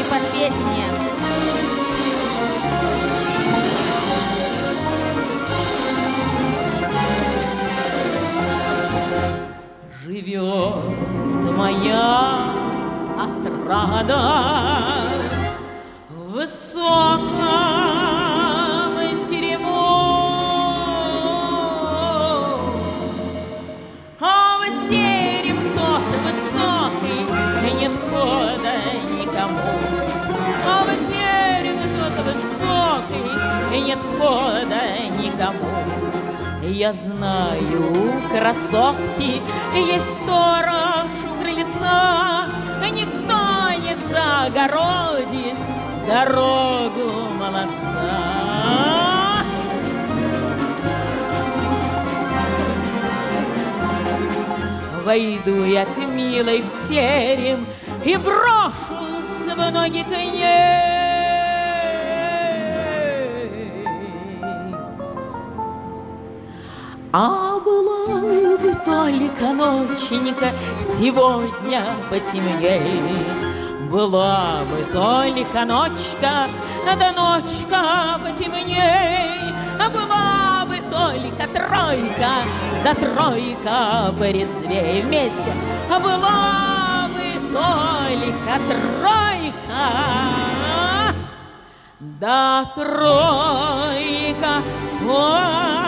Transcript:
и подпеть мне. Живет моя отрада в высоком терему, а в терем тот высокий нет хода никому, а в терем тот высокий нет хода никому. Я знаю, красотки, есть сторож у крыльца, никто не загородит дорогу молодца. Войду я к милой в терем и брошусь в ноги к ней. А была бы только ноченька сегодня потемней, была бы только ночка, да ночка потемней, а была бы только тройка, да тройка порезвей вместе, а была бы только тройка, да тройка.